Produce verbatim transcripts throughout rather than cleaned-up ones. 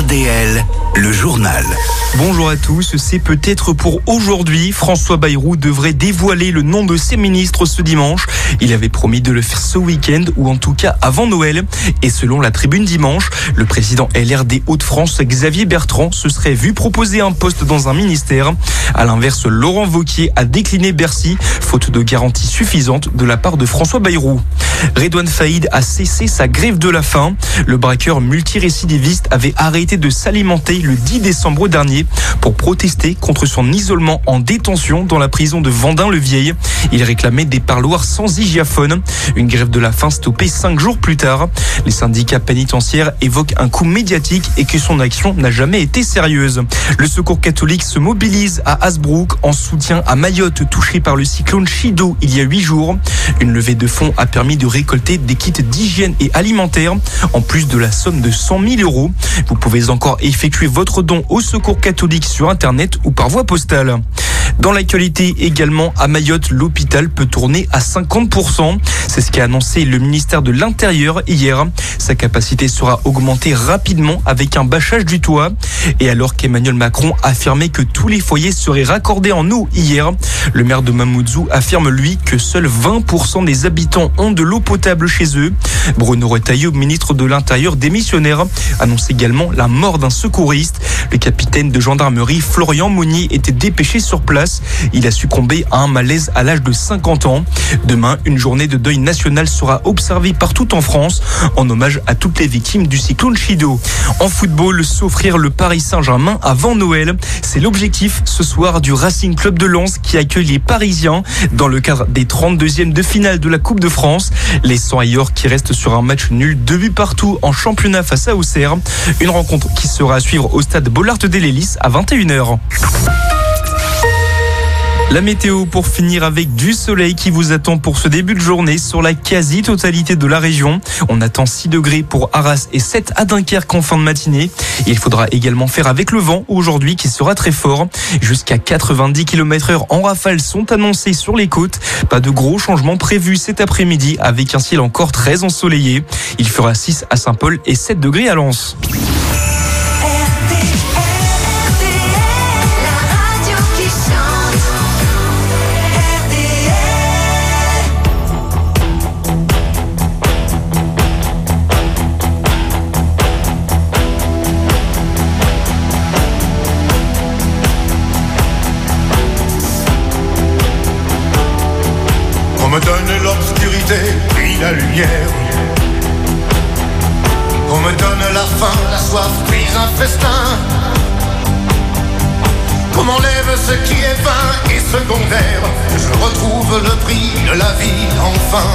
D L, le journal. Bonjour à tous, c'est peut-être pour aujourd'hui. François Bayrou devrait dévoiler le nom de ses ministres ce dimanche. Il avait promis de le faire ce week-end ou en tout cas avant Noël. Et selon la Tribune dimanche, le président L R des Hauts-de-France, Xavier Bertrand, se serait vu proposer un poste dans un ministère. À l'inverse, Laurent Wauquiez a décliné Bercy, faute de garantie suffisante de la part de François Bayrou. Redouane Faïd a cessé sa grève de la faim. Le braqueur multirécidiviste avait arrêté de s'alimenter le dix décembre dernier pour protester contre son isolement en détention dans la prison de Vendin-le-Vieil. Il réclamait des parloirs sans hygiaphone. Une grève de la faim stoppée cinq jours plus tard. Les syndicats pénitentiaires évoquent un coup médiatique et que son action n'a jamais été sérieuse. Le Secours catholique se mobilise à Hasbrouck en soutien à Mayotte, touchée par le cyclone Chido il y a huit jours. Une levée de fonds a permis de récolter des kits d'hygiène et alimentaire, en plus de la somme de cent mille euros. Vous pouvez encore effectuer votre don au Secours catholique sur Internet ou par voie postale. Dans l'actualité également, à Mayotte, l'hôpital peut tourner à cinquante pour cent. C'est ce qu'a annoncé le ministère de l'Intérieur hier. Sa capacité sera augmentée rapidement avec un bâchage du toit. Et alors qu'Emmanuel Macron affirmait que tous les foyers seraient raccordés en eau hier, le maire de Mamoudzou affirme lui que seuls vingt pour cent des habitants ont de l'eau potable chez eux. Bruno Retailleau, ministre de l'Intérieur démissionnaire, annonce également la mort d'un secouriste. Le capitaine de gendarmerie Florian Monnier était dépêché sur place. Il a succombé à un malaise à l'âge de cinquante ans. Demain, une journée de deuil national sera observée partout en France en hommage à toutes les victimes du cyclone Chido. En football, s'offrir le Paris Saint-Germain avant Noël. C'est l'objectif ce soir du Racing Club de Lens qui accueille les Parisiens dans le cadre des trente-deuxièmes de finale de la Coupe de France. Les cent-Ailleurs qui restent sur un match nul, deux buts partout en championnat face à Auxerre. Une rencontre qui sera à suivre au stade Bollaert-de-Lélis à vingt et une heures. La météo pour finir avec du soleil qui vous attend pour ce début de journée sur la quasi-totalité de la région. On attend six degrés pour Arras et sept à Dunkerque en fin de matinée. Et il faudra également faire avec le vent aujourd'hui qui sera très fort. Jusqu'à quatre-vingt-dix kilomètres heure en rafale sont annoncés sur les côtes. Pas de gros changements prévus cet après-midi avec un ciel encore très ensoleillé. Il fera six à Saint-Paul et sept degrés à Lens. On me donne l'obscurité puis la lumière. On me donne la faim, la soif puis un festin. Qu'on m'enlève ce qui est vain et secondaire. Je retrouve le prix de la vie enfin.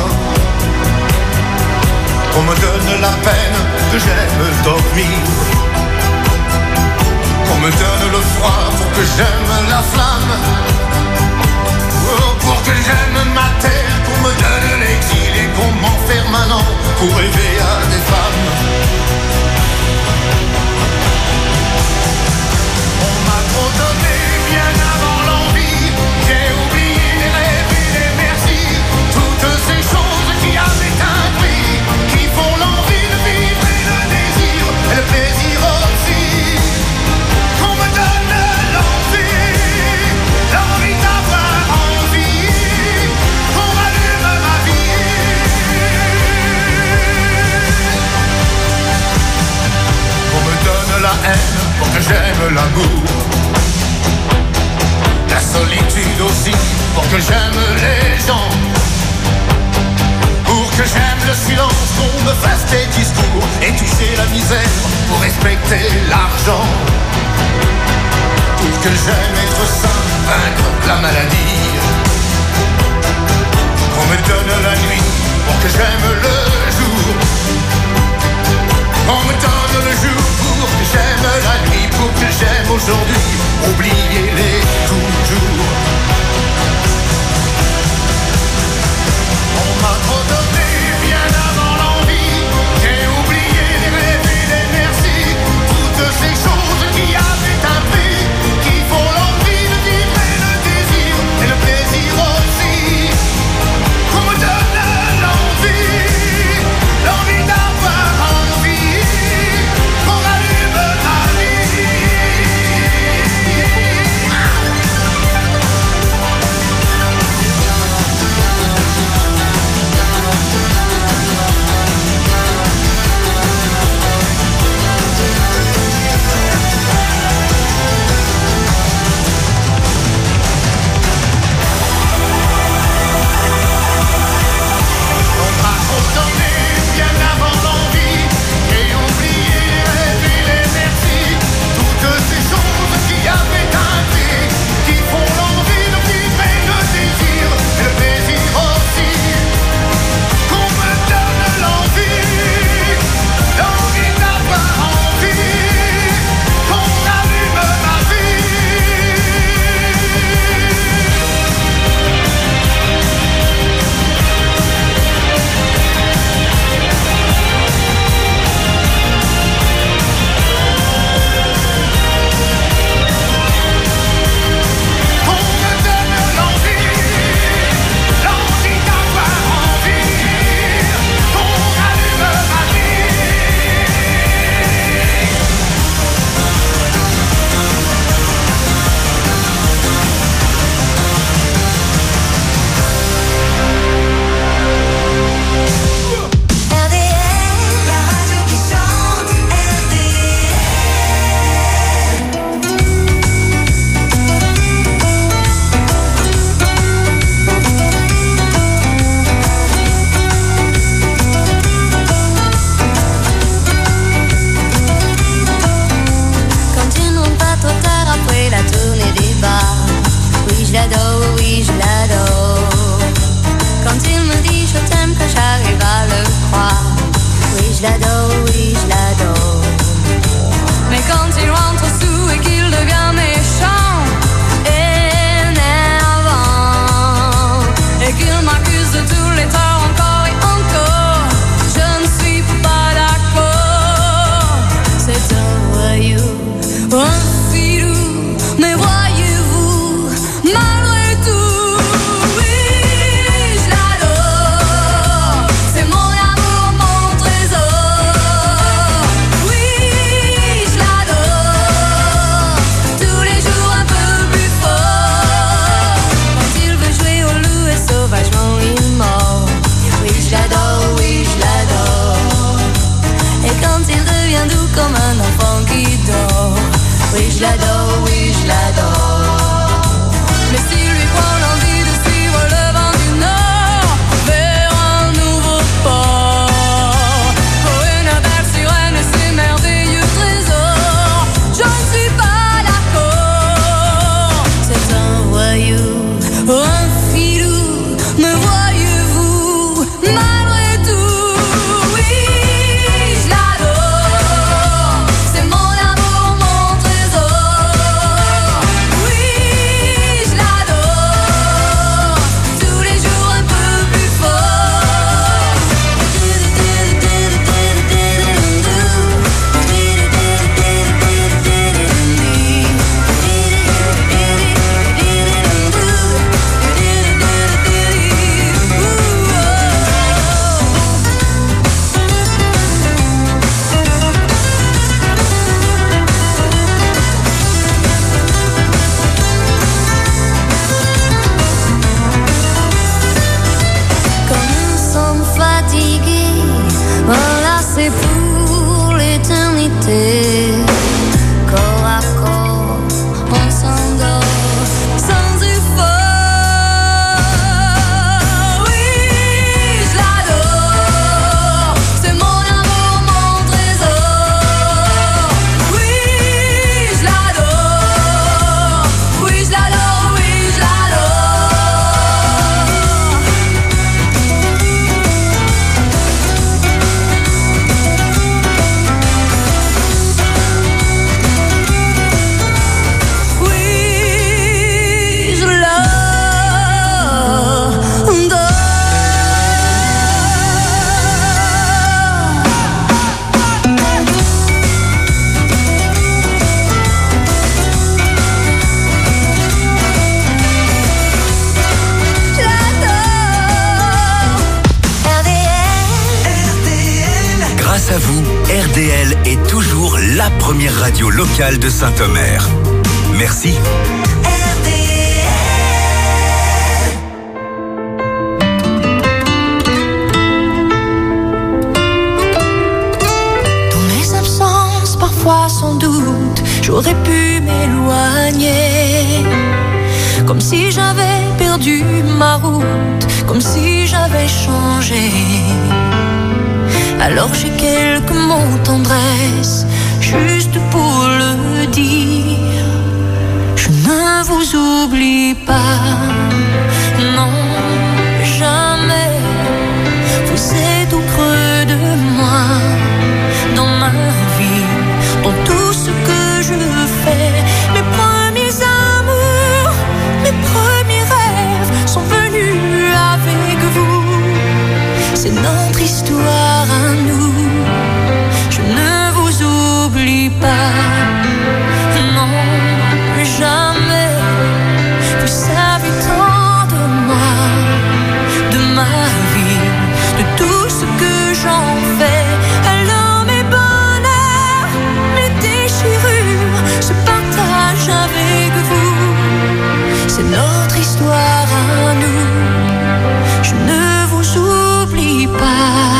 On me donne la peine que j'aime dormir. On me donne le froid pour que j'aime la flamme. Pour que j'aime ma terre, qu'on me donne l'exil et qu'on m'enferme un an pour rêver à des femmes. On m'a trop donné bien avant l'envie. J'ai oublié les rêves et les merci. Toutes ces choses qui avaient un prix, qui font l'envie de vivre et le désir et le plaisir aussi. Qu'on me donne l'envie, l'envie d'avoir. La haine pour que j'aime l'amour. La solitude aussi pour que j'aime les gens. Pour que j'aime le silence, qu'on me fasse des discours et toucher la misère pour respecter l'argent. Pour que j'aime être sain, vaincre la maladie. Qu'on me donne la nuit pour que j'aime le jour. On me donne le jour pour que j'aime la nuit, pour que j'aime aujourd'hui, oubliez-les toujours. On m'a trop donné bien avant l'envie, j'ai oublié les rêves et les merci, toutes ces choses qui avaient un prix, qui font l'envie de vivre et le désir et le plaisir aussi. On me donne l'envie. comme un enfant qui dort. Oui, je l'adore, oui, je l'adore. Mais s'il lui prend l'envie de suivre le vent du nord vers un nouveau port, pour une belle sirène et ses merveilleux trésors, je ne suis pas d'accord. C'est un voyou, un filou, me voyez-vous, malgré tout. Oui, je l'adore, c'est mon amour, mon trésor. Oui, je l'adore, tous les jours un peu plus fort. Comme un sang fatigué, voilà c'est pour l'éternité. Corps à corps, on s'endort sans effort. Oui, je l'adore, c'est mon amour, mon trésor. Oui, je l'adore, oui, je l'adore, oui, je oui, je Grâce à vous, R D L est toujours la première radio locale de Saint-Omer. Merci. Dans mes absences, parfois sans doute, j'aurais pu m'éloigner. Comme si j'avais perdu ma route, comme si j'avais changé. Alors j'ai quelques mots tendresse, juste pour le dire. Je ne vous oublie pas, non, jamais. Vous êtes au creux de moi, dans ma vie, dans tout ce que je fais. Mes premiers amours, mes premiers rêves sont venus avec vous. C'est notre histoire à nous. Je ne vous oublie pas, non, jamais. Vous savez tant de moi, de ma vie, de tout ce que j'en fais. Alors mes bonheurs, mes déchirures se partagent avec vous. C'est notre histoire à nous. Je ne vous oublie pas.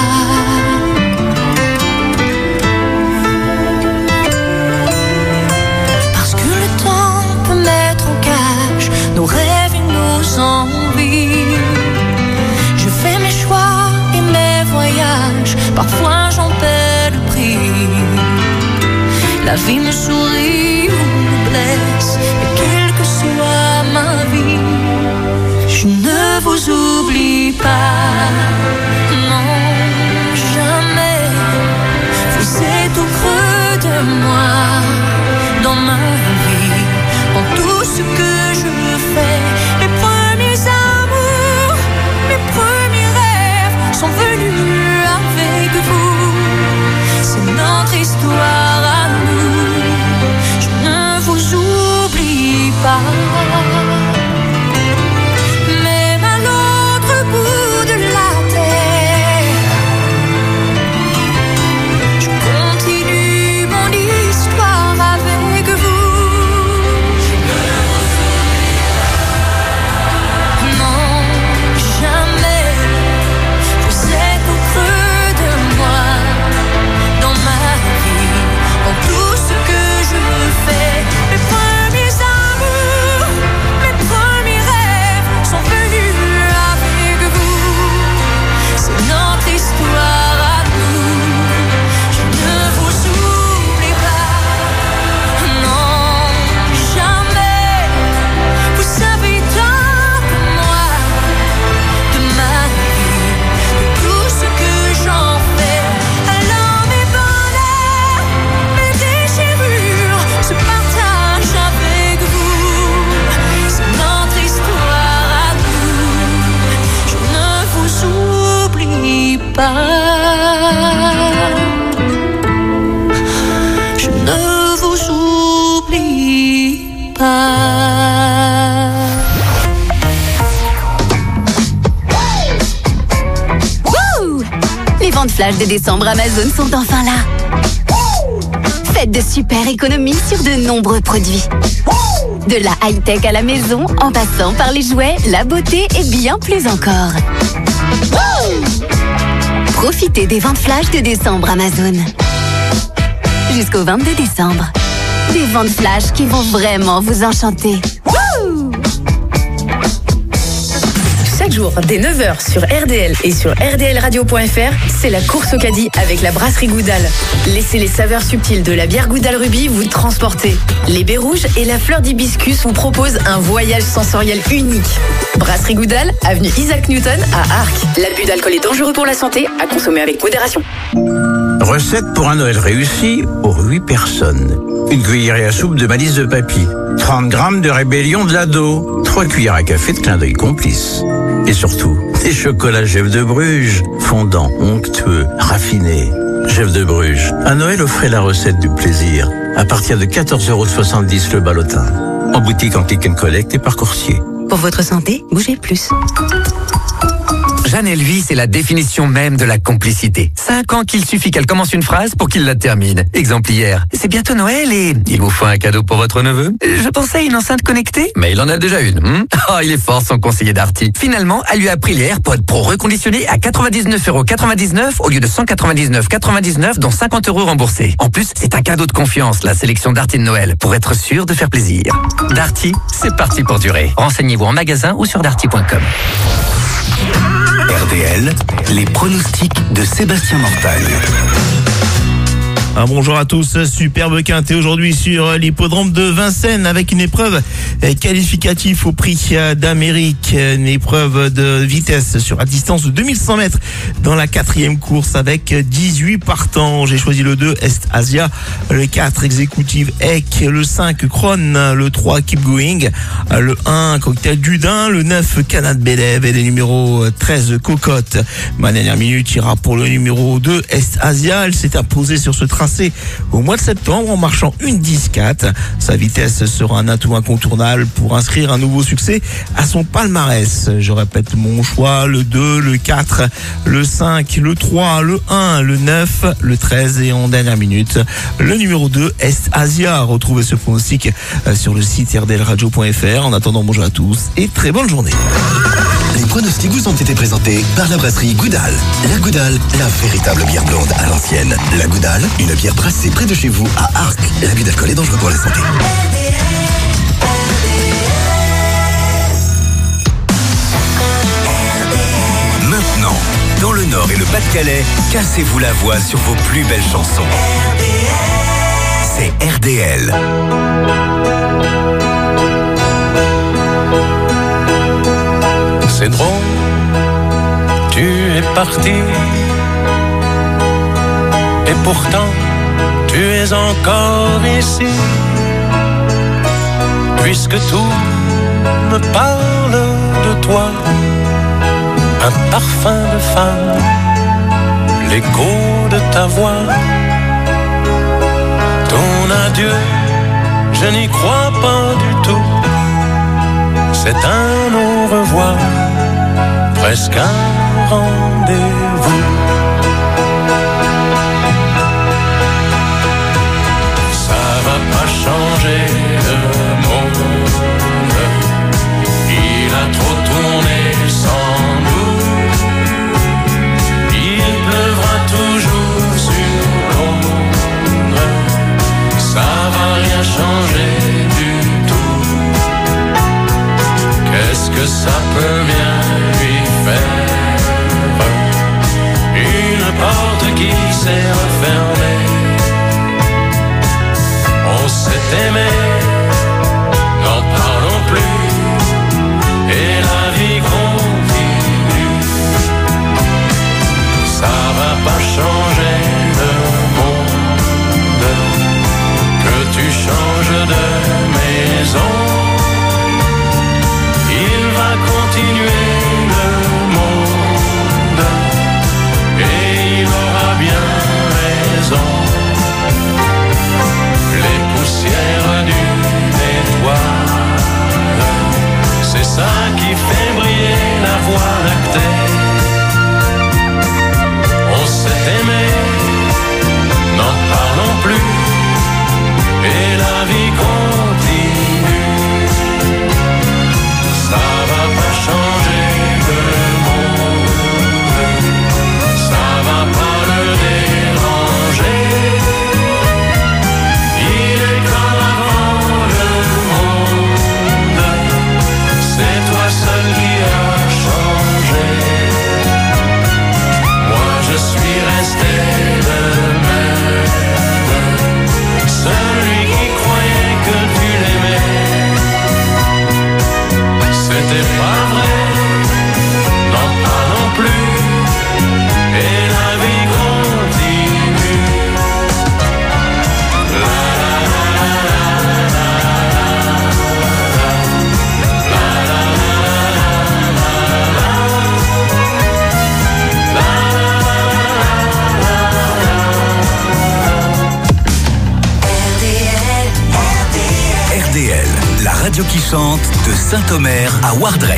Parce que le temps peut mettre en cage nos rêves et nos envies. Je fais mes choix et mes voyages, parfois j'en paie le prix. La vie me sourit ou me blesse, et quelle que soit ma vie, je ne vous oublie pas, non, jamais. Vous êtes au creux de moi, dans ma vie, dans tout ce que je fais. Mes premiers amours, mes premiers rêves sont venus avec vous. C'est notre histoire à nous. Je ne vous oublie flash de décembre Amazon sont enfin là. Faites de super économies sur de nombreux produits. De la high-tech à la maison, en passant par les jouets, la beauté et bien plus encore. Profitez des ventes flash de décembre Amazon. Jusqu'au vingt-deux décembre. Des ventes flash qui vont vraiment vous enchanter. Chaque jour, dès neuf heures sur R D L et sur R D L radio point F R, c'est la course au caddie avec la brasserie Goudal. Laissez les saveurs subtiles de la bière Goudal Ruby vous transporter. Les baies rouges et la fleur d'hibiscus vous proposent un voyage sensoriel unique. Brasserie Goudal, avenue Isaac Newton à Arques. L'abus d'alcool est dangereux pour la santé, à consommer avec modération. Recette pour un Noël réussi pour huit personnes. Une cuillerée à soupe de malice de papy. trente grammes de rébellion de l'ado. trois cuillères à café de clin d'œil complice. Et surtout, des chocolats Jeff de Bruges. Fondants, onctueux, raffinés. Jeff de Bruges. À Noël, offrez la recette du plaisir. À partir de quatorze euros soixante-dix le ballotin. En boutique, en click and collect et par coursier. Pour votre santé, bougez plus. Jeanne et lui, c'est la définition même de la complicité. Cinq ans qu'il suffit qu'elle commence une phrase pour qu'il la termine. Exemple hier. C'est bientôt Noël et il vous faut un cadeau pour votre neveu. Je pensais à une enceinte connectée, mais il en a déjà une. Hmm oh, il est fort son conseiller Darty. Finalement, elle lui a pris les AirPods Pro reconditionnés à quatre-vingt-dix-neuf euros quatre-vingt-dix-neuf au lieu de cent quatre-vingt-dix-neuf euros quatre-vingt-dix-neuf, dont cinquante euros remboursés. En plus, c'est un cadeau de confiance, la sélection Darty de Noël, pour être sûr de faire plaisir. Darty, c'est parti pour durer. Renseignez-vous en magasin ou sur darty point com. R D L, les pronostics de Sébastien Mortagne. Un bonjour à tous, superbe quintet aujourd'hui sur l'hippodrome de Vincennes avec une épreuve qualificative au prix d'Amérique, une épreuve de vitesse sur la distance de deux mille cent mètres dans la quatrième course avec dix-huit partants. J'ai choisi le deux Est Asia, le quatre Executive Eck, le cinq Kron, le trois Keep Going, le un Cocktail Dudin, le neuf Canad Belev et le numéro treize Cocotte. Ma dernière minute ira pour le numéro deux Est Asia. Elle s'est imposée sur ce tracé au mois de septembre en marchant une dix quatre. Sa vitesse sera un atout incontournable pour inscrire un nouveau succès à son palmarès. Je répète mon choix, le deux, le quatre, le cinq, le trois, le un, le neuf, le treize et en dernière minute, le numéro deux Est Asia. Retrouvez ce pronostic sur le site R D L radio point F R. En attendant, bonjour à tous et très bonne journée. Les pronostics vous ont été présentés par la brasserie Goudal. La Goudal, la véritable bière blonde à l'ancienne. La Goudal, une bière brassée près de chez vous à Arques. L'abus d'alcool est dangereux pour la santé. Maintenant, dans le Nord et le Pas-de-Calais, cassez-vous la voix sur vos plus belles chansons. C'est R D L. C'est drôle, tu es parti. Et pourtant, tu es encore ici. Puisque tout me parle de toi, un parfum de femme, l'écho de ta voix. Ton adieu, je n'y crois pas du tout. C'est un au revoir, presque un rendez-vous. Ça va pas changer le monde, il a trop tourné sans nous. Il pleuvra toujours sur Londres, ça va rien changer du tout. Qu'est-ce que ça peut bien lui faire? Une porte qui s'est refermée. On s'est aimé, n'en parlons plus, et la vie continue. Ça va pas changer le monde, que tu changes de maison. Il va continuer le monde, et il aura bien raison. radio qui chante de Saint-Omer à Wardrek.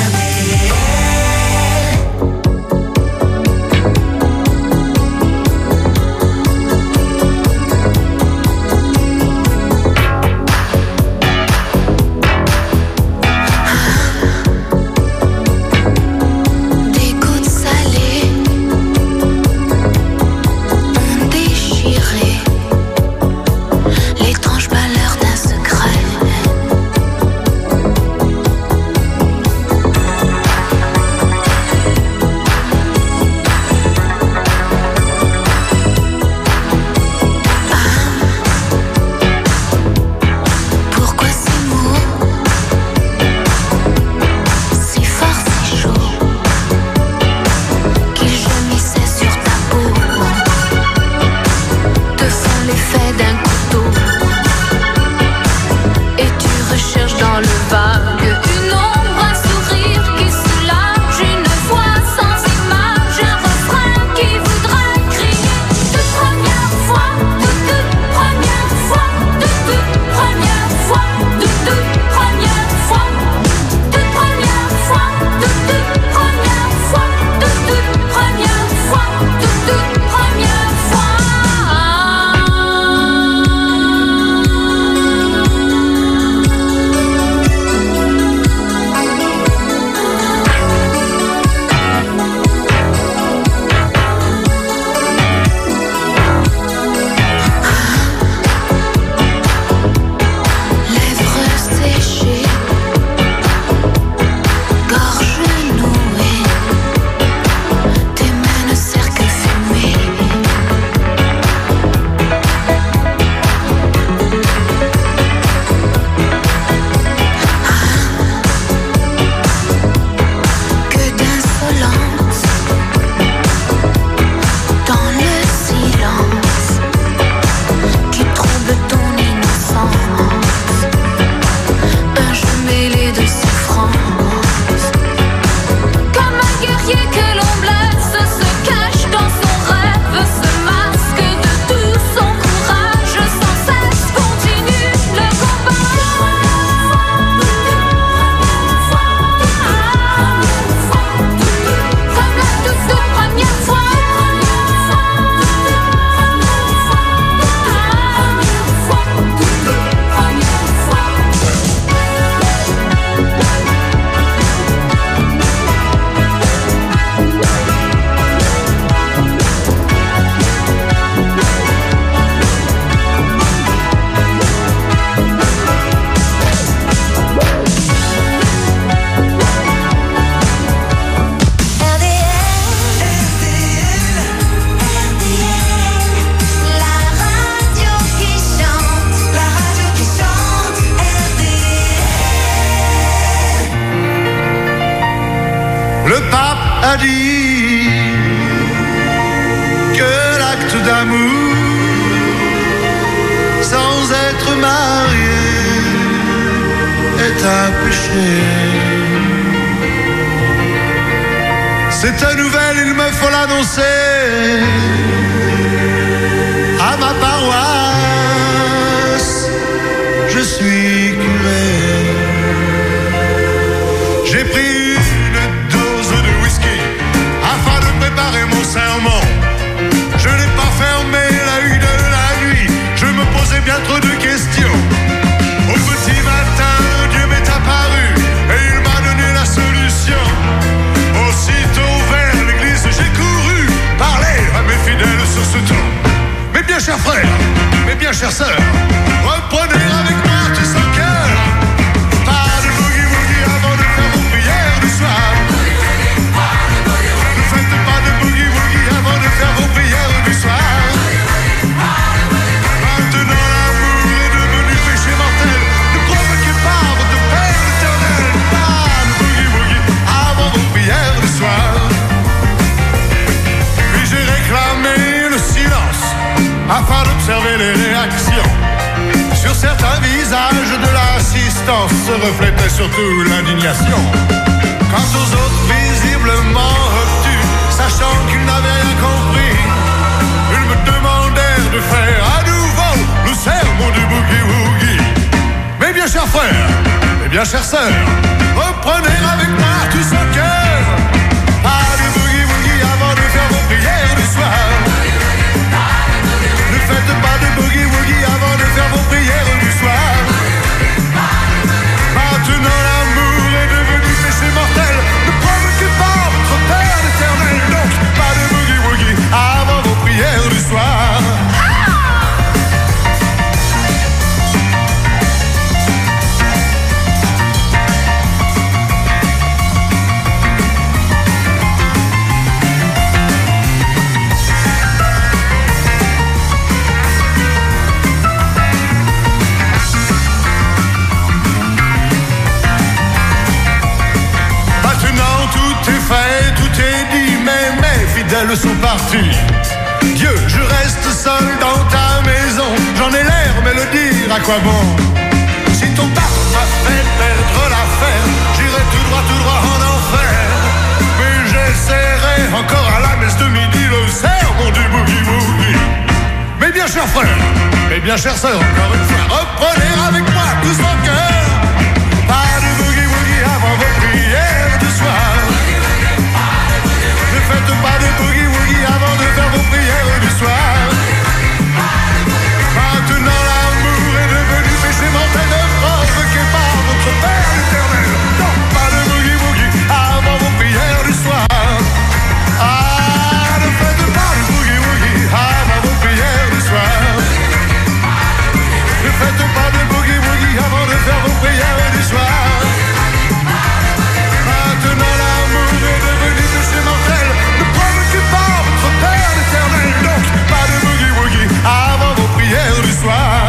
a dit que l'acte d'amour sans être marié est un péché. Cette nouvelle, il me faut l'annoncer à ma paroisse. Je suis curé. J'ai pris une dose de whisky afin de préparer mon serment. Je n'ai pas fermé l'œil de la nuit, je me posais bien trop de questions. Au petit matin, Dieu m'est apparu et il m'a donné la solution. Aussitôt vers l'église, j'ai couru parler à mes fidèles sur ce ton. Mes bien chers frères, mes bien chères sœurs, reprenez avec moi tous en cœur. Pas de boogie-woogie avant de faire vos prières du soir. Ne faites pas de boogie-woogie avant de faire vos prières du soir. Maintenant l'amour est devenu péché mortel. Ne provoquez pas votre Père éternel. Pas de boogie-woogie avant vos prières du soir. Puis j'ai réclamé le silence afin d'observer les réactions. Sur certains visages de l'assistance se reflétait surtout l'indignation. Quant aux autres visiblement obtus, sachant qu'ils n'avaient rien compris, ils me demandèrent de faire à nouveau le sermon du boogie-woogie. Mes bien chers frères, bien chère sœur, reprenez avec moi tout son cœur. Pas de boogie-woogie avant de faire vos prières du soir. Ne faites pas de boogie-woogie avant de faire vos prières du soir. Maintenant l'amour est devenu péché mortel. Ne provoquez pas votre Père éternel. Donc pas de boogie-woogie avant vos prières du soir. Tout est dit, mais mes fidèles sont partis. Dieu, je reste seul dans ta maison. J'en ai l'air, mais le dire à quoi bon? Si ton pape m'a fait perdre l'affaire, j'irai tout droit, tout droit en enfer. Mais j'essaierai encore à la messe de midi le sermon du boogie-woogie. Mes bien chers frères, mes bien chères sœurs, encore une fois, reprenez avec moi tout son cœur. Pas de boogie-woogie avant vos prières du soir. Ne faites pas de boogie-woogie avant de faire vos prières du soir. Maintenant l'amour est devenu péché mortel. Ne provoquez pas votre Père éternel. Non, pas de boogie-woogie avant vos prières du soir. Ah, ne faites pas de boogie-woogie avant vos prières du soir. Ne faites pas de boogie-woogie avant de faire vos prières du soir. Maintenant l'amour est devenu péché mortel. Ne provoquez pas votre Père éternel. Donc pas de boogie-woogie avant vos prières du soir.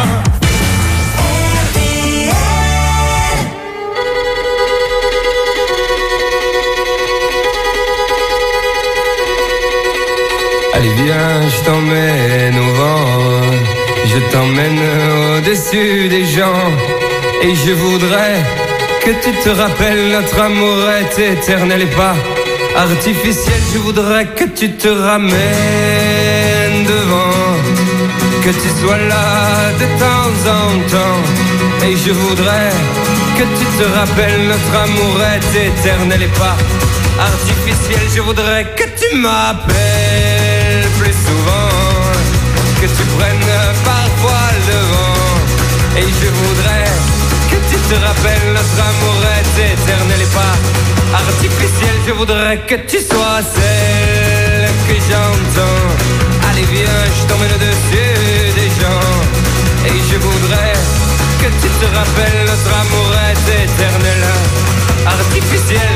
Allez viens, je t'emmène au vent, je t'emmène au-dessus des gens. Et je voudrais que tu te rappelles, notre amour est éternel et pas artificiel. Je voudrais que tu te ramènes devant, que tu sois là de temps en temps. Et je voudrais que tu te rappelles, notre amour est éternel et pas artificiel. Je voudrais que tu m'appelles plus souvent, que tu prennes parfois le vent. Et je voudrais que tu te rappelles, notre amour est éternel et pas artificiel. Je voudrais que tu sois celle que j'entends. Allez viens, je t'emmène au-dessus des gens. Et je voudrais que tu te rappelles, notre amour est éternel, artificiel.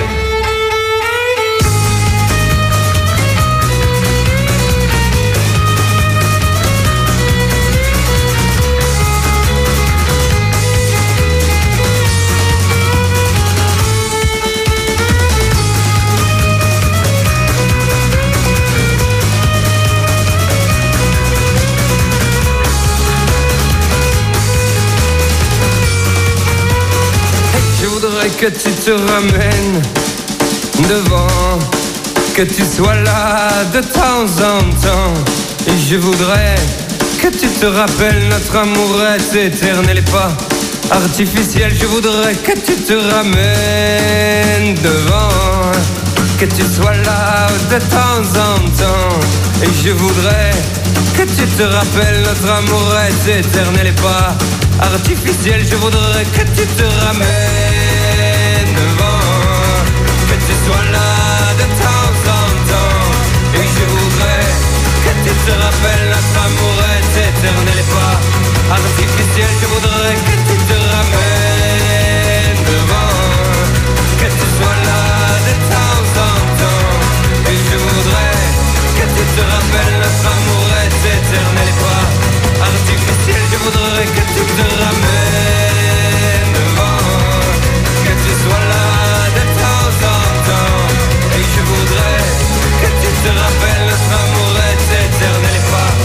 Que tu te ramènes devant, que tu sois là de temps en temps. Et je voudrais que tu te rappelles, notre amour est éternel et pas artificiel. Je voudrais que tu te ramènes devant, que tu sois là de temps en temps. Et je voudrais que tu te rappelles, notre amour est éternel et pas artificiel. Je voudrais que tu te ramènes devant, que tu sois là de temps en temps. Et je voudrais que tu te rappelles, notre amour est éternel et pas artificiel. Je voudrais que tu te ramènes devant, que tu sois là de temps en temps. Et je voudrais que tu te rappelles, notre amour est éternel et pas artificiel. Je voudrais que tu te ramènes devant, que tu sois là de temps en temps. Et je voudrais que tu te rappelles, notre amour est éternel et pas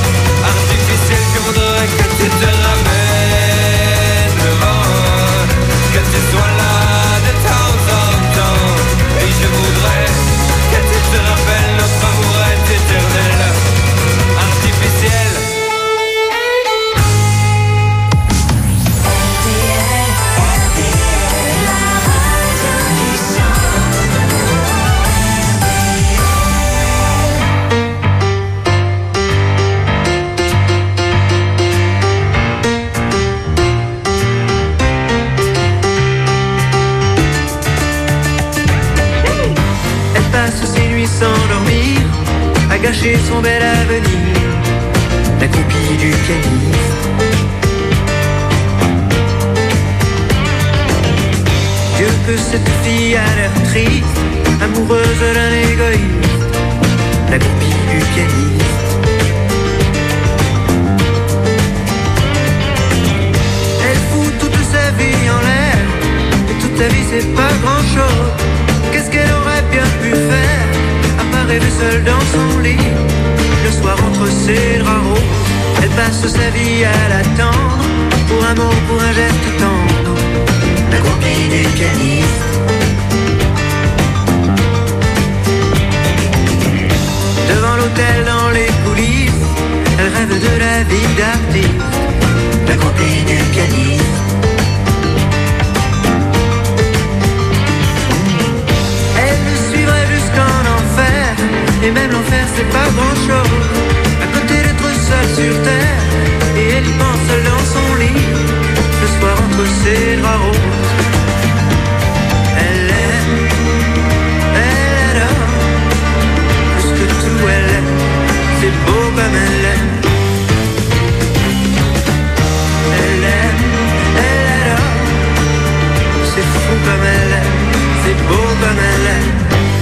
chercher son bel avenir, la copie du pianiste. Dieu que cette fille a l'air triste, amoureuse d'un égoïste, la copie du pianiste. Elle fout toute sa vie en l'air, et toute sa vie c'est pas grand chose. Qu'est-ce qu'elle aurait bien pu faire, à part rêver seule dans son lit, le soir entre ses draps roses. Elle passe sa vie à l'attendre, pour un mot, pour un geste tendre, la copie du pianiste. Devant l'hôtel, dans les coulisses, elle rêve de la vie d'artiste, la copie du pianiste. Elle le suivrait jusqu'en enfer, et même l'enfer c'est pas grand chose, à côté d'être seule sur terre, et elle y pense seule dans son lit, le soir entre ses draps roses. Elle aime, elle adore, plus que tout elle aime, c'est beau comme elle aime. Elle aime, elle adore, c'est fou comme elle aime, c'est beau comme elle aime.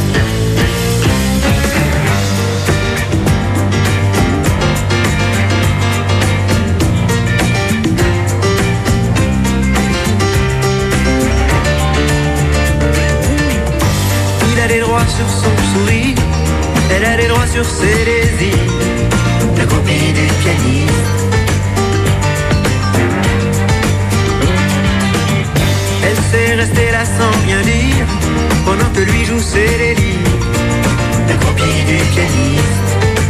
Des droits sur son sourire, elle a des droits sur ses désirs, la copie du pianiste. Elle sait rester là sans rien dire, pendant que lui joue ses délires, la copie du pianiste.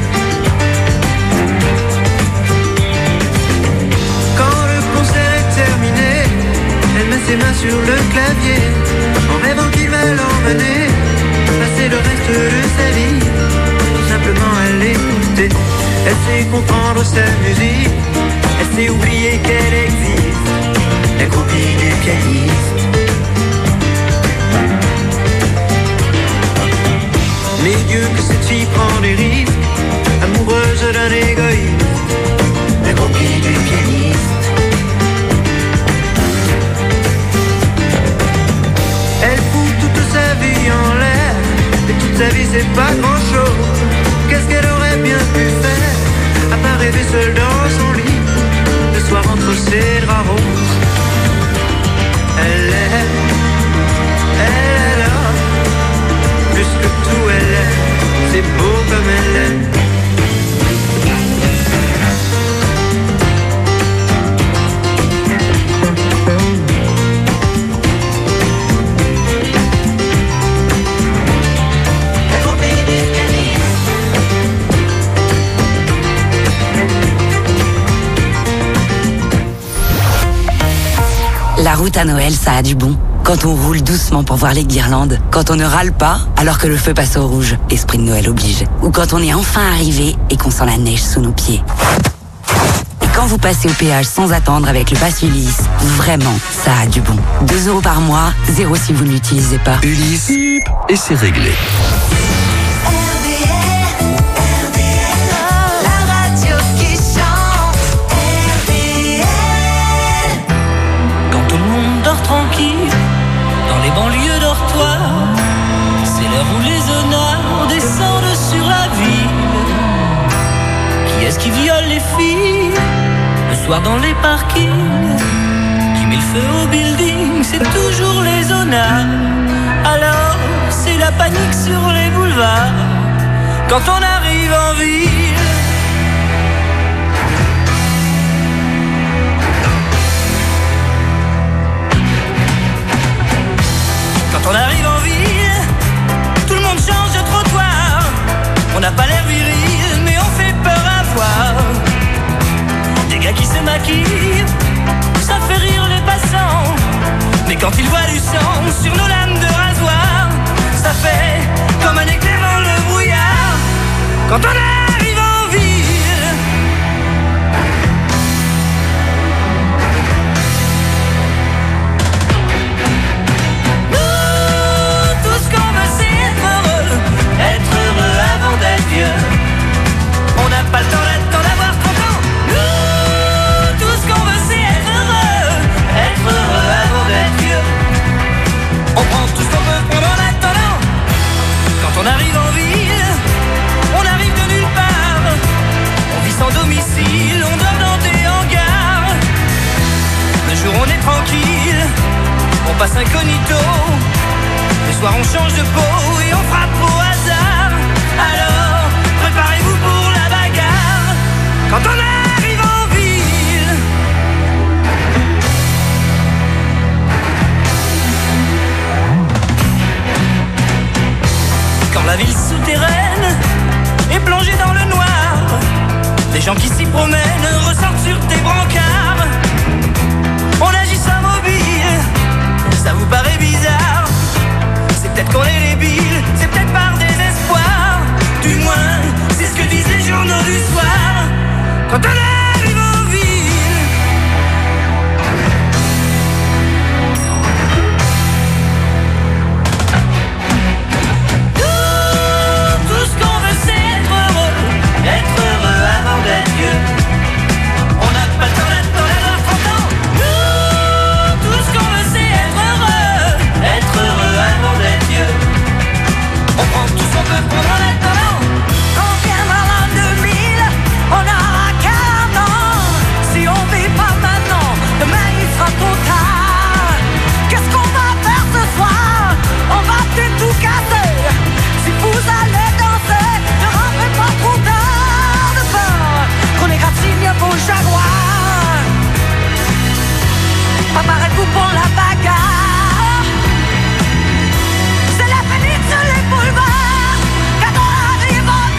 Quand le concert est terminé, elle met ses mains sur le clavier, en rêvant qu'il va l'emmener passer le reste de sa vie, tout simplement à l'écouter. Elle sait comprendre sa musique, elle sait oublier qu'elle existe, la copie du pianiste. Mais Dieu que cette fille prend des risques, amoureuse d'un égoïste, la copie du pianiste. Elle fout toute sa vie en l'air, et toute sa vie c'est pas grand chose. Qu'est-ce qu'elle aurait bien pu faire, à part rêver seule dans son lit, le soir entre ses draps roses. Elle aime, elle adore, plus que tout elle aime, c'est beau comme elle aime. La route à Noël, ça a du bon. Quand on roule doucement pour voir les guirlandes, quand on ne râle pas alors que le feu passe au rouge, esprit de Noël oblige. Ou quand on est enfin arrivé et qu'on sent la neige sous nos pieds. Et quand vous passez au péage sans attendre avec le pass Ulysse, vraiment, ça a du bon. deux euros par mois, zéro si vous ne l'utilisez pas. Ulysse, et c'est réglé. Tranquille, dans les banlieues dortoirs, c'est l'heure où les honneurs descendent sur la ville. Qui est-ce qui viole les filles le soir dans les parkings? Qui met le feu au building? C'est toujours les honneurs. Alors c'est la panique sur les boulevards quand on arrive en ville. Quand on arrive en ville, tout le monde change de trottoir. On n'a pas l'air viril, mais on fait peur à voir. Des gars qui se maquillent, ça fait rire les passants. Mais quand ils voient du sang sur nos lames de rasoir, ça fait comme un éclair dans le brouillard. Quand on arrive en ville, être heureux avant d'être vieux. passe incognito. Le soir on change de peau et on frappe au hasard. Alors préparez-vous pour la bagarre quand on arrive en ville. Quand la ville souterraine est plongée dans le noir, des gens qui s'y promènent ressortent sur tes brancards. On agit sans mobile, ça vous paraît bizarre. C'est peut-être qu'on est débile, c'est peut-être par désespoir. Du moins, c'est ce que disent les journaux du soir. Quand on arrive en ville, tout, tout ce qu'on veut c'est être heureux. Être heureux avant d'être vieux. On n'a pas le temps d'attendre d'avoir trente ans. Nous, tout ce qu'on veut c'est être heureux. Être heureux avant d'être vieux. On prend tout ce qu'on peut prendre en attendant. Quand viendra l'an deux mille, on aura quarante ans. Si on vit pas maintenant, demain il sera trop tard. Qu'est-ce qu'on va faire ce soir? On va peut-être tout casser. Si vous allez danser, ne rentrez pas trop tard de peur qu'on égratigne vos jaguars. Préparez-vous pour la bagarre. C'est la panique sur les boulevards quand on arrive en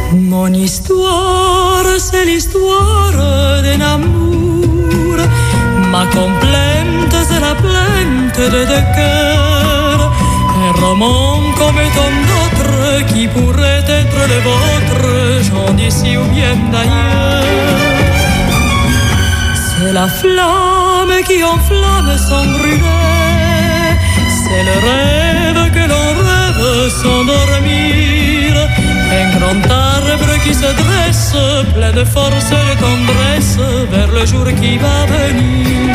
Mon histoire, c'est l'histoire d'un amour. Ma complainte, c'est la plainte de deux cœurs. Un roman comme tant d'autres qui pourrait être le vôtre, j'en d'ici ou bien d'ailleurs. C'est la flamme qui enflamme sans brûler. C'est le rêve que l'on rêve sans dormir. Un grand arbre qui se dresse, plein de force et de tendresse, vers le jour qui va venir.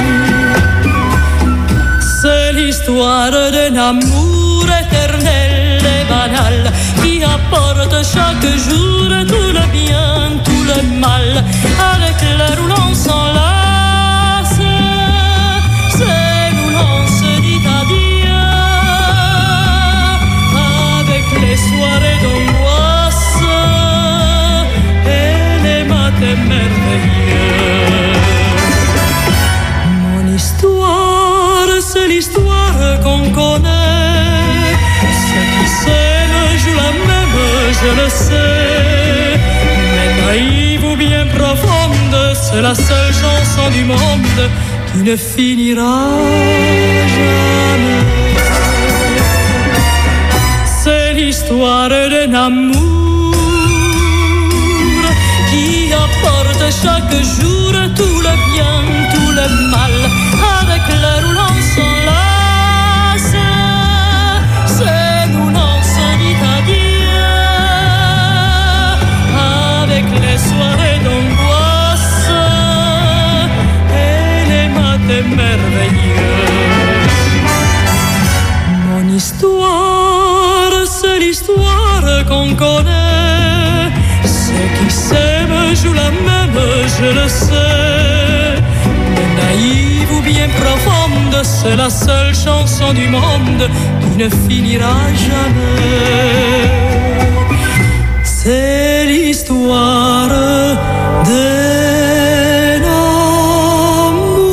C'est l'histoire d'un amour éternel et banal, qui apporte chaque jour tout le bien, tout le mal, avec l'heure où l'on s'enlace. C'est où l'on se dit adieu, avec les soirées d'angoisse et les matins merveilleux. Mon histoire, c'est l'histoire qu'on connaît. Ceux qui s'aiment jouent la même, je le sais. Mais naïve ou bien profonde, c'est la seule chanson du monde qui ne finira jamais. C'est l'histoire d'un amour qui apporte chaque jour tout le bien, tout le mal, avec l'heure où l'on s'enlace. C'est où l'on se dit adieu, avec les soirées d'angoisse et les matins merveilleux. Mon histoire, c'est l'histoire qu'on connaît. Ceux qui s'aiment jouent la même, je le sais. Mais naïve ou bien profonde, c'est la seule chanson du monde qui ne finira jamais. C'est l'histoire d'un amour.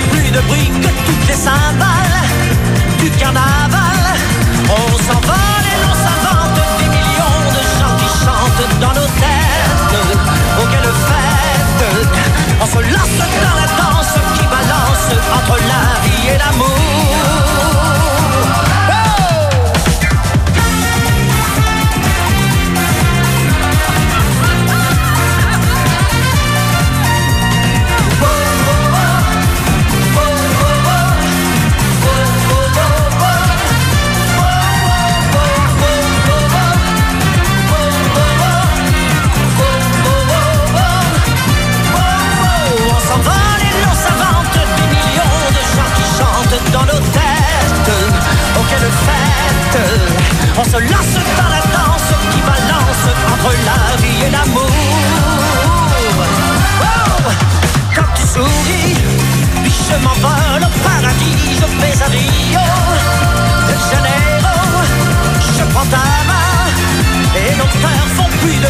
bruit que toutes les cymbales du carnaval. On s'envole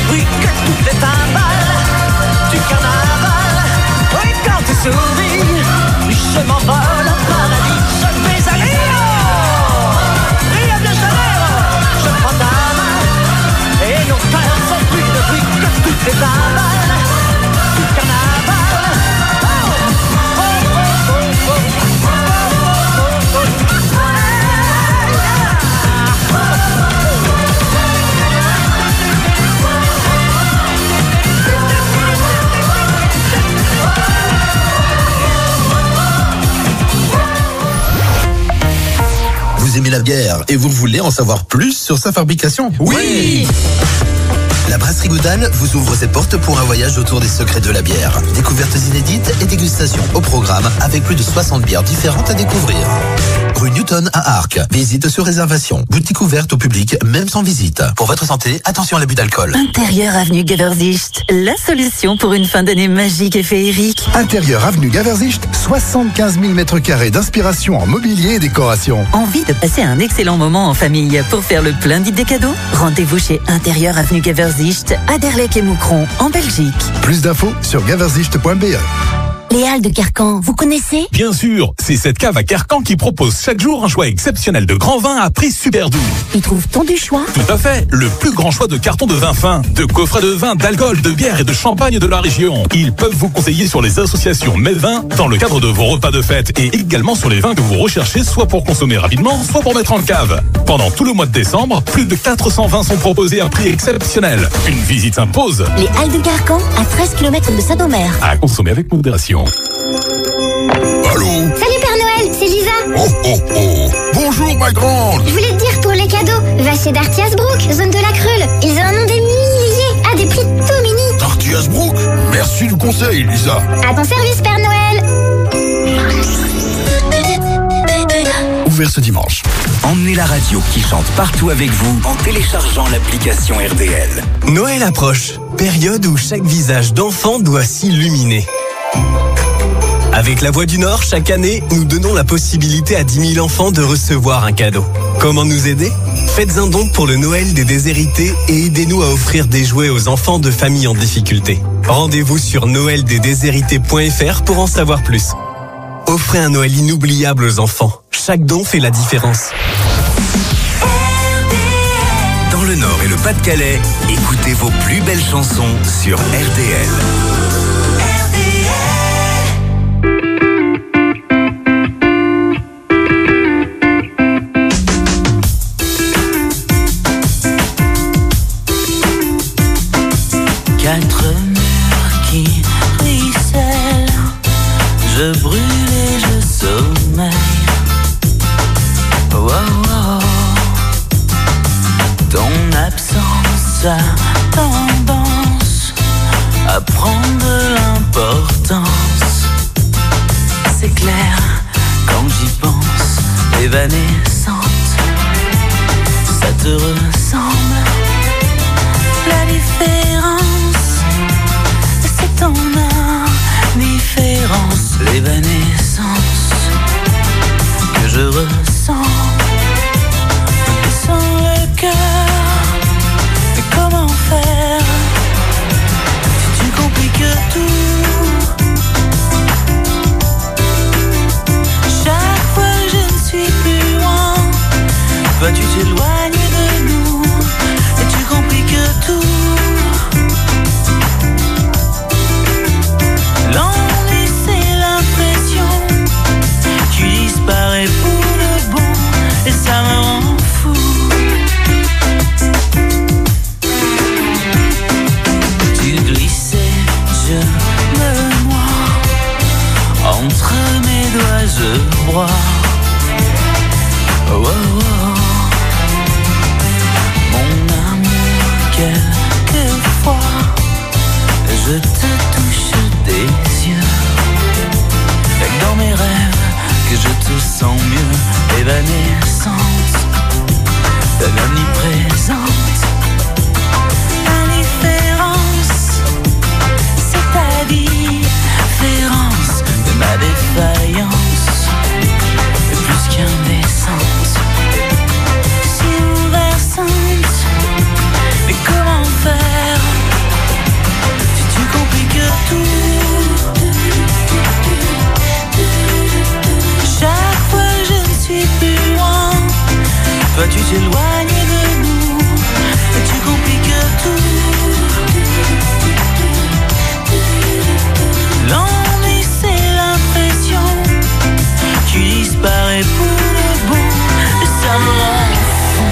bruit que toutes les timbales du carnaval. Oui, quand tu souris, je m'envole au paradis. Je vais aller oh, Rio de Janeiro. Je prends ta main et nos cœurs font plus de bruit que toutes les timbales du carnaval. Oh, oh, oh, oh, oh, oh. Vous aimez la bière et vous voulez en savoir plus sur sa fabrication? Oui. La brasserie Goudal vous ouvre ses portes pour un voyage autour des secrets de la bière. Découvertes inédites et dégustations au programme avec plus de soixante bières différentes à découvrir. Rue Newton à Arques. Visite sur réservation. Boutique ouverte au public, même sans visite. Pour votre santé, attention à l'abus d'alcool. Intérieur avenue Gaversicht, la solution pour une fin d'année magique et féerique. Intérieur avenue Gaversicht, soixante-quinze mille mètres carrés d'inspiration en mobilier et décoration. Envie de passer un excellent moment en famille pour faire le plein d'idées cadeaux? Rendez-vous chez Intérieur avenue Gaversicht, à Derleck et Moucron, en Belgique. Plus d'infos sur gaversicht point b e. Les Halles de Carcan, vous connaissez? Bien sûr, c'est cette cave à Carcan qui propose chaque jour un choix exceptionnel de grands vins à prix super doux. Y trouve-t-on du choix? Tout à fait, le plus grand choix de cartons de vins fins, de coffrets de vins, d'alcool, de bière et de champagne de la région. Ils peuvent vous conseiller sur les associations Medvins dans le cadre de vos repas de fête et également sur les vins que vous recherchez soit pour consommer rapidement, soit pour mettre en cave. Pendant tout le mois de décembre, plus de quatre cents vins sont proposés à prix exceptionnel. Une visite s'impose. Les Halles de Carcan, à treize kilomètres de Saint-Omer. À consommer avec modération. Allô? Salut Père Noël, c'est Lisa. Oh oh oh. Bonjour ma grande. Je voulais te dire pour les cadeaux, va chez Dartiasbrook, zone de la Creule. Ils en ont des milliers à des prix tout mini. Dartiasbrook, merci du conseil Lisa. À ton service Père Noël. Ouvert ce dimanche. Emmenez la radio qui chante partout avec vous en téléchargeant l'application R D L. Noël approche, période où chaque visage d'enfant doit s'illuminer. Avec La Voix du Nord, chaque année, nous donnons la possibilité à dix mille enfants de recevoir un cadeau. Comment nous aider? Faites un don pour le Noël des déshérités et aidez-nous à offrir des jouets aux enfants de familles en difficulté. Rendez-vous sur noël des déshérités point f r pour en savoir plus. Offrez un Noël inoubliable aux enfants. Chaque don fait la différence. Dans le Nord et le Pas-de-Calais, écoutez vos plus belles chansons sur R D L. Quatre murs qui ruissellent, je brûle et je sommeille. Oh, oh, oh. Ton absence a tendance à prendre de l'importance. C'est clair, quand j'y pense, évanescente, ça te ressemble. La différence, c'est ton indifférence, l'évanescence que je ressens. Et sans le cœur, mais comment faire si tu compliques tout? Chaque fois que je ne suis plus loin, t'éloignes de nous et tu compliques tout. L'ennui c'est l'impression, tu disparais pour le bon et ça me rend fou.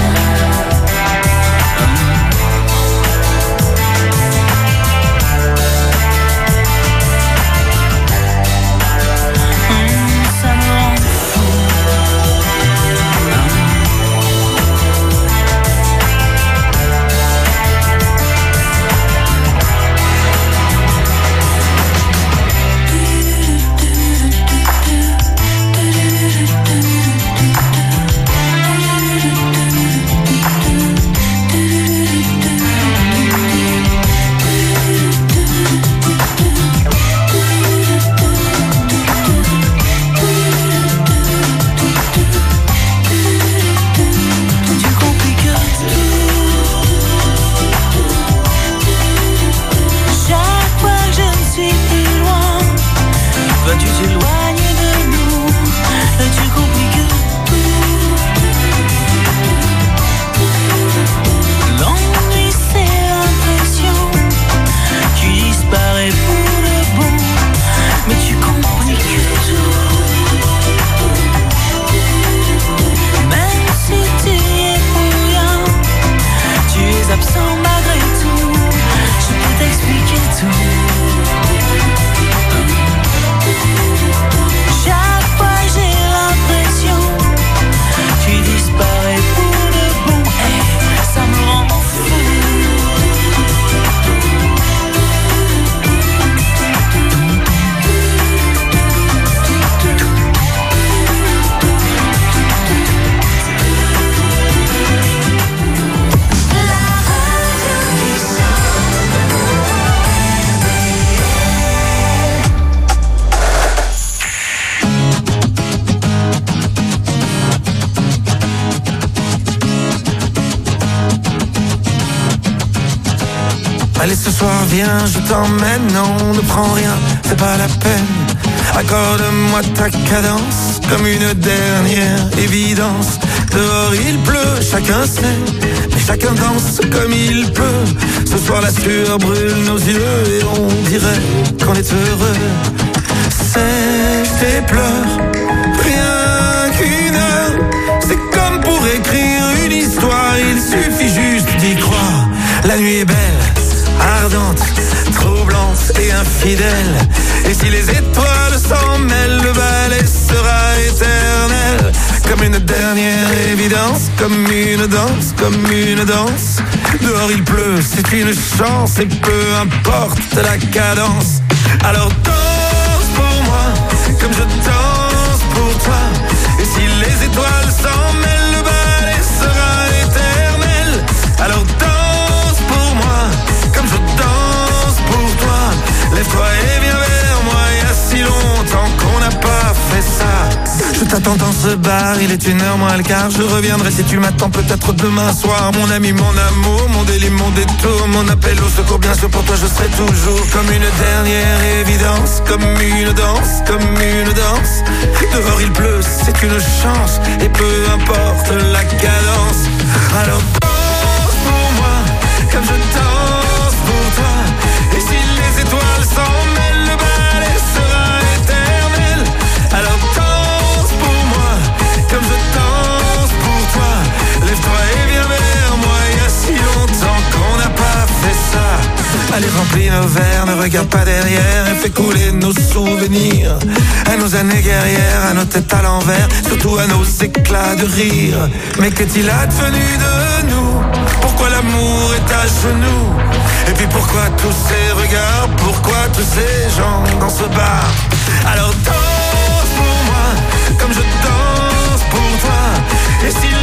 Tu t'éloignes de nous et tu compliques tout. L'ennui c'est l'impression, tu disparais pour le bon, mais tu compliques tout. Même si tu y es pour rien, tu es absent malgré tout. Je peux t'expliquer tout. Chaque fois j'ai l'impression, tu disparais pour le bon et ça me rend fou. Allez ce soir viens, je t'emmène, non ne prends rien, c'est pas la peine. Accorde-moi ta cadence, comme une dernière évidence. Dehors il pleut, chacun sait, mais chacun danse comme il peut. Ce soir la sueur brûle nos yeux et on dirait qu'on est heureux. Sèche tes pleurs, rien qu'une heure. C'est comme pour écrire une histoire, il suffit juste d'y croire. La nuit est belle, ardente, troublante et infidèle. Et si les étoiles s'en mêlent, le ballet sera éternel. Comme une dernière évidence, comme une danse, comme une danse. Dehors il pleut, c'est une chance et peu importe la cadence. Alors danse pour moi, comme je danse pour toi. Et si les étoiles s'en mêlent, le ballet sera éternel. Alors danse pour moi, comme je danse pour toi. Lève-toi et viens vers moi, il y a si longtemps qu'on n'a pas fait ça. Je t'attends dans ce bar, il est une heure moins le quart. Je reviendrai si tu m'attends peut-être demain soir. Mon ami, mon amour, mon délit, mon détour, mon appel au secours, bien sûr pour toi je serai toujours. Comme une dernière évidence, comme une danse, comme une danse. Dehors il pleut, c'est une chance, et peu importe la cadence. Alors danse pour moi, comme je danse pour toi. Et si les étoiles s'en mêlent, le ballet sera éternel. Alors danse pour moi, comme je danse pour toi. Lève-toi et viens vers moi, il y a si longtemps qu'on n'a pas fait ça. Allez remplis nos verres, ne regarde pas derrière et fais couler nos souvenirs. À nos années guerrières, à nos têtes à l'envers, surtout à nos éclats de rire. Mais qu'est-il advenu de nous? Pourquoi l'amour est à genoux? Et puis pourquoi tous ces regards? Pourquoi tous ces gens dans ce bar? Alors danse pour moi, comme je danse pour toi. Et si